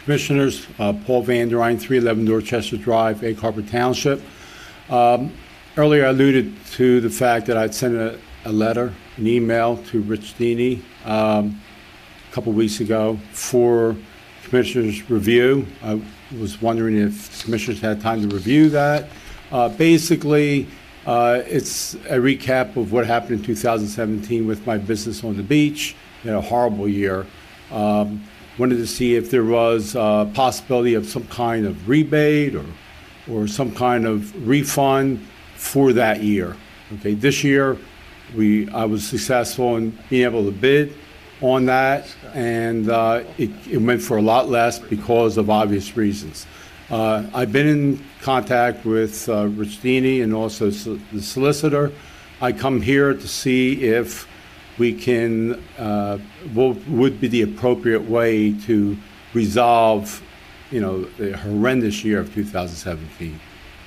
Commissioners, Paul Van Der Rijn, 311 Dorchester Drive, Egg Harbor Township. Earlier I alluded to the fact that I'd sent a letter, an email to Rich Deeney a couple weeks ago for Commissioners' review. I was wondering if the Commissioners had time to review that. Basically, it's a recap of what happened in 2017 with my business on the beach. We had a horrible year. Wanted to see if there was a possibility of some kind of rebate or some kind of refund for that year. Okay, this year I was successful in being able to bid on that, and it went for a lot less because of obvious reasons. I've been in contact with Rich Deeney and also the solicitor. I come here to see if we can, what would be the appropriate way to resolve, the horrendous year of 2017.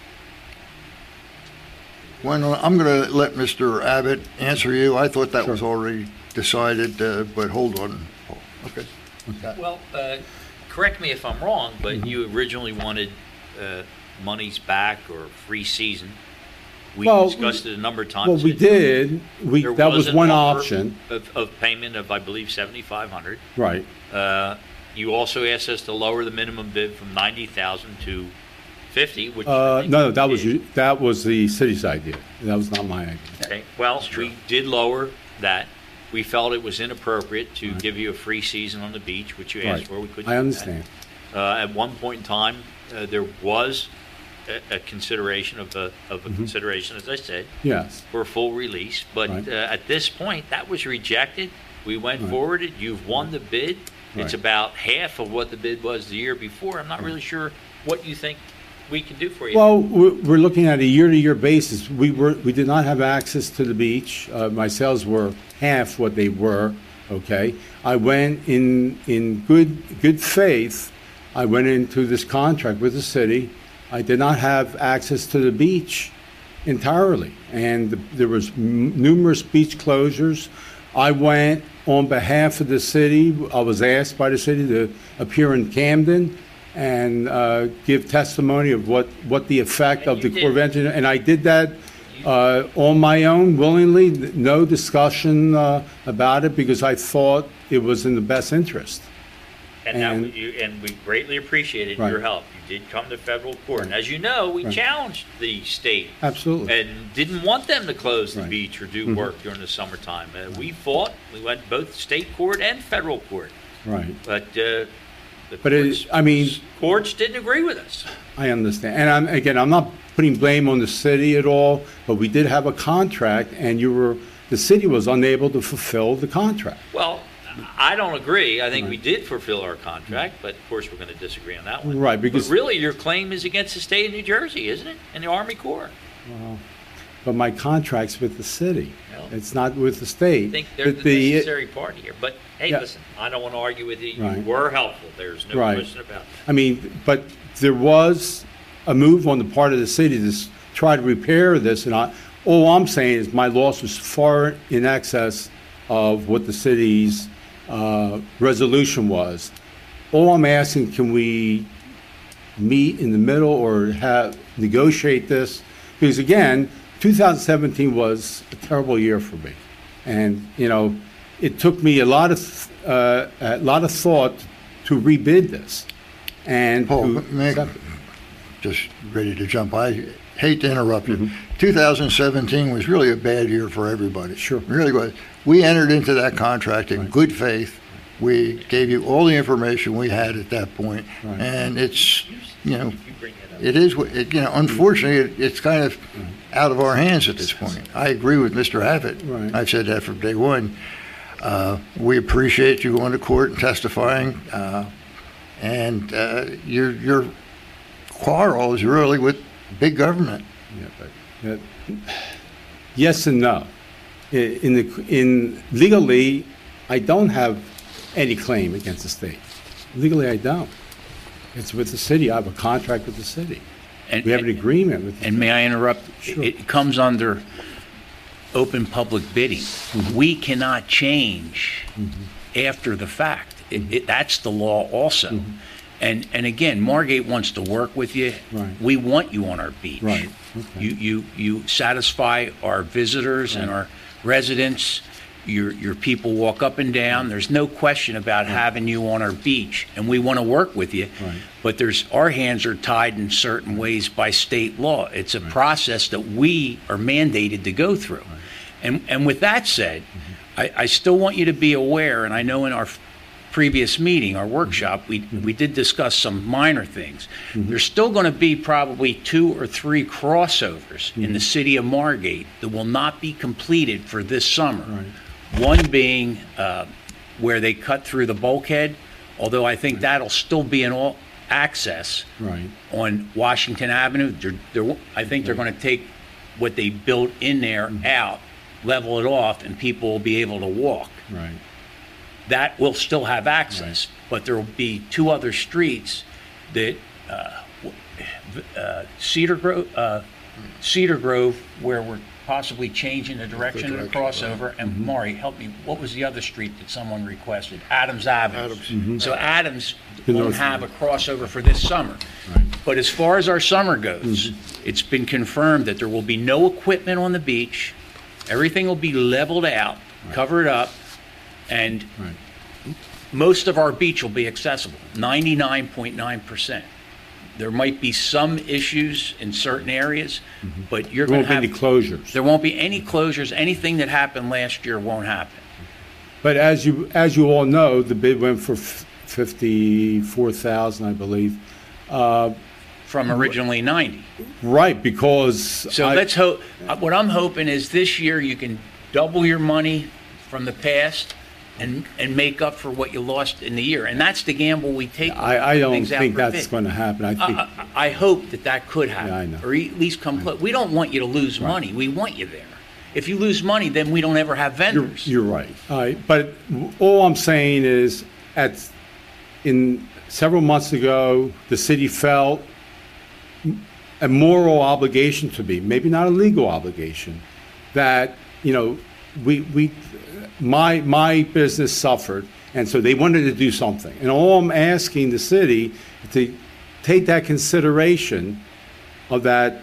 Well, I'm going to let Mr. Abbott answer you. I thought that was already decided, but hold on. Okay. Well, correct me if I'm wrong, but you originally wanted monies back or free season. We discussed it a number of times. Well, we did. That was one option of payment of, I believe, $7,500. Right. You also asked us to lower the minimum bid from $90,000 to $50,000, which no, that was the city's idea. That was not my idea. Okay. Well, we did lower that. We felt it was inappropriate to give you a free season on the beach, which you asked for. We couldn't. I understand. At one point in time, there was a consideration of a consideration, as I said, yes, for a full release. But at this point, that was rejected. We went forward. You've won the bid. It's about half of what the bid was the year before. I'm not really sure what you think we can do for you. Well, we're looking at a year-to-year basis. We did not have access to the beach. My sales were half what they were. Okay, I went in good faith. I went into this contract with the city. I did not have access to the beach entirely, and there was numerous beach closures. I went on behalf of the city. I was asked by the city to appear in Camden and give testimony of what the effect of the Corps of Engineers, and I did that on my own, willingly, no discussion about it, because I thought it was in the best interest. And we greatly appreciated your help. You did come to federal court. And as you know, we challenged the state. Absolutely. And didn't want them to close the beach or do work during the summertime. We fought. We went both state court and federal court. Right. But courts didn't agree with us. I understand. And I'm not putting blame on the city at all, but we did have a contract, and the city was unable to fulfill the contract. Well, I don't agree. I think we did fulfill our contract, but of course we're going to disagree on that one. Right, because but really your claim is against the state of New Jersey, isn't it? And the Army Corps. Well, but my contract's with the city. Well, it's not with the state. I think they're the necessary party here. But hey, listen, I don't want to argue with you. You were helpful. There's no question about that. But there was a move on the part of the city to try to repair this, and all I'm saying is my loss was far in excess of what the city's resolution was. All I'm asking, can we meet in the middle or negotiate this? Because again, 2017 was a terrible year for me, and it took me a lot of thought to rebid this. And Paul, just ready to jump. I hate to interrupt you. 2017 was really a bad year for everybody. Sure, it really was. We entered into that contract in good faith. We gave you all the information we had at that point, and it's it is unfortunately it's kind of out of our hands at this point. I agree with Mr. Abbott. I've said that from day one. We appreciate you going to court and testifying, and your quarrel is really with big government. Yeah, but yes and no. In legally, I don't have any claim against the state. Legally, I don't. It's with the city. I have a contract with the city. And we have an agreement with the city. And may I interrupt? Sure. It comes under open public bidding. We cannot change after the fact. That's the law also. And again, Margate wants to work with you. Right. We want you on our beach. Right. Okay. You satisfy our visitors and our residents. Your people walk up and down. There's no question about having you on our beach, and we want to work with you. Right. But our hands are tied in certain ways by state law. It's a process that we are mandated to go through. And with that said, I still want you to be aware, and I know in our previous meeting, our workshop, we did discuss some minor things. There's still going to be probably 2 or 3 crossovers in the city of Margate that will not be completed for this summer. Right. One being where they cut through the bulkhead, although I think that'll still be an all access Right. on Washington Avenue. I think they're going to take what they built in there out, level it off, and people will be able to walk. Right. That will still have access, but there will be 2 other streets that Cedar Grove, where we're possibly changing the direction of the crossover. And Maury, help me. What was the other street that someone requested? Adams Avenue. So Adams won't have a crossover for this summer. Right. But as far as our summer goes, it's been confirmed that there will be no equipment on the beach. Everything will be leveled out, covered up, and Right. most of our beach will be accessible, 99.9%. There might be some issues in certain areas, but you're There going to won't be have... any closures. There won't be any closures. Anything that happened last year won't happen. But as you all know, the bid went for 54,000, I believe. From originally 90. Right, because So let's hope, what I'm hoping is this year you can double your money from the past and make up for what you lost in the year. And that's the gamble we take. I don't things out think for that's bid. going to happen. I think I hope that could happen. Yeah, I know. Or at least come close. We don't want you to lose money. We want you there. If you lose money, then we don't ever have vendors. you're right. But all I'm saying is, in several months ago, the city felt a moral obligation to me, maybe not a legal obligation, that my business suffered, and so they wanted to do something. And all I'm asking the city to take that consideration of that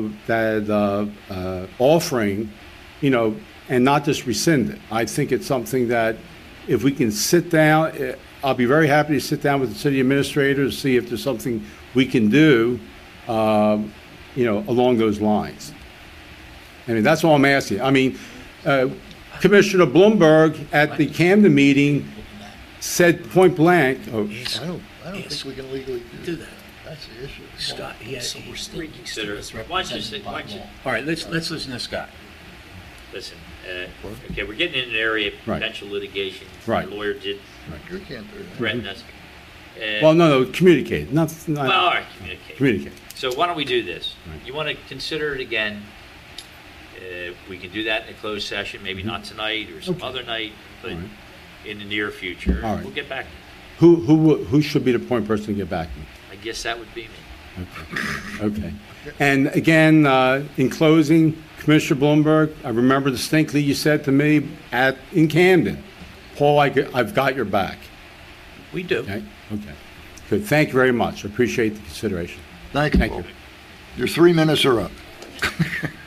offering, and not just rescind it. I think it's something that if we can sit down, I'll be very happy to sit down with the city administrator to see if there's something we can do, along those lines. I mean, that's all I'm asking. I mean, Commissioner Bloomberg at the Camden meeting said point blank. I don't think we can legally do that. That's the issue. Scott, So we're still Consider- represented why don't you sit- by why don't you- law. All right, let's listen to Scott. Listen, okay, we're getting in an area of Right. potential litigation. Right. Our lawyer did You can't do that. threaten us. Well, no, communicate, not Well, all right, communicate. communicate. So why don't we do this? Right. You want to consider it again? We can do that in a closed session, maybe not tonight or some Okay. other night, but All right. in the near future. All right. We'll get back to you. Who should be the point person to get back to me? I guess that would be me. Okay. And again, in closing, Commissioner Bloomberg, I remember distinctly you said to me in Camden, Paul, I've got your back. We do. Okay? Okay. Good. Thank you very much. I appreciate the consideration. Thank you. Thank Paul. you. Your 3 minutes are up.